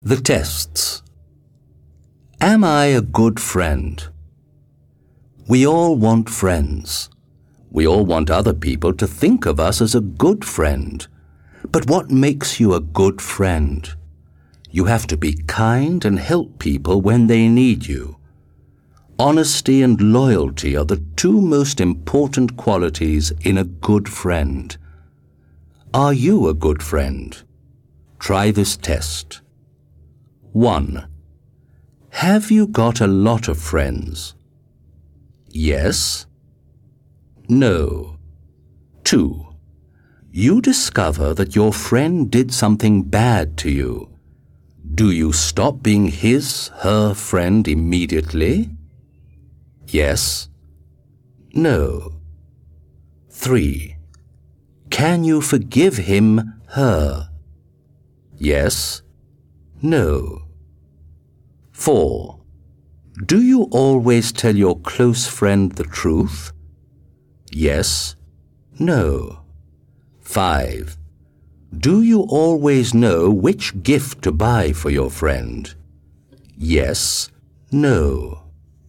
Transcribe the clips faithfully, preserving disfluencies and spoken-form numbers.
The tests. Am I a good friend? We all want friends. We all want other people to think of us as a good friend. But what makes you a good friend? You have to be kind and help people when they need you. Honesty and loyalty are the two most important qualities in a good friend. Are you a good friend? Try this test. one. Have you got a lot of friends? Yes. No. two. You discover that your friend did something bad to you. Do you stop being his, her friend immediately? Yes. No. three. Can you forgive him, her? Yes. No. four. Do you always tell your close friend the truth? Yes. No. five. Do you always know which gift to buy for your friend? Yes. No.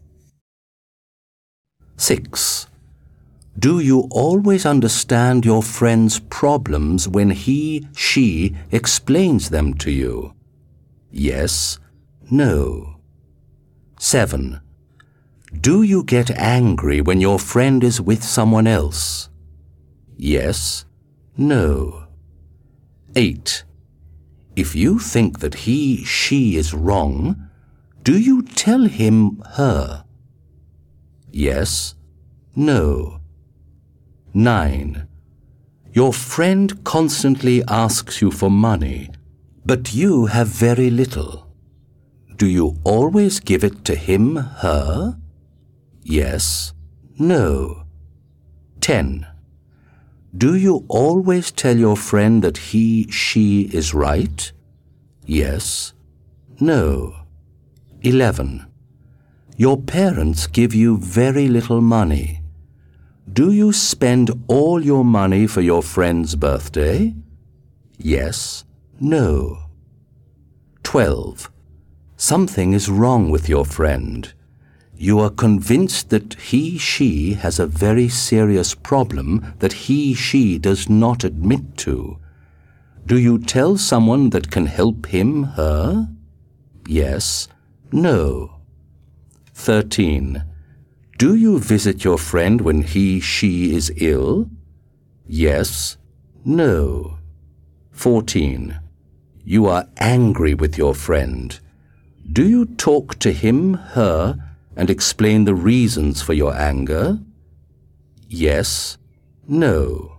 six. Do you always understand your friend's problems when he, she explains them to you? Yes. No. seven. Do you get angry when your friend is with someone else? Yes. No. eight. If you think that he, she is wrong, do you tell him, her? Yes. No. nine. Your friend constantly asks you for money, but you have very little. Do you always give it to him, her? Yes. No. ten. Do you always tell your friend that he, she is right? Yes. No. eleven. Your parents give you very little money. Do you spend all your money for your friend's birthday? Yes. No. twelve. Something is wrong with your friend. You are convinced that he, she has a very serious problem that he, she does not admit to. Do you tell someone that can help him, her? Yes. No. thirteen. Do you visit your friend when he, she is ill? Yes. No. fourteen. You are angry with your friend. Do you talk to him, her, and explain the reasons for your anger? Yes. No.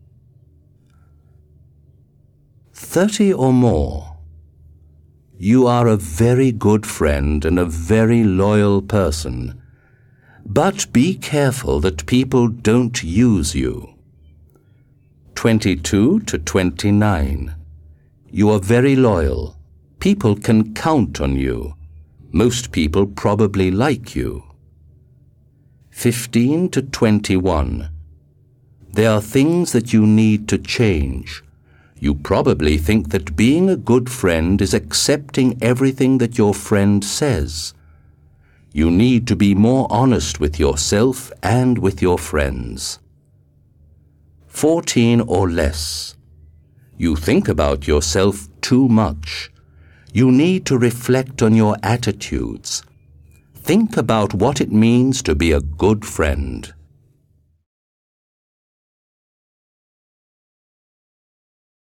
thirty or more. You are a very good friend and a very loyal person. But be careful that people don't use you. twenty-two to twenty-nine. You are very loyal. People can count on you. Most people probably like you. fifteen to twenty-one. There are things that you need to change. You probably think that being a good friend is accepting everything that your friend says. You need to be more honest with yourself and with your friends. fourteen or less. You think about yourself too much. You need to reflect on your attitudes. Think about what it means to be a good friend.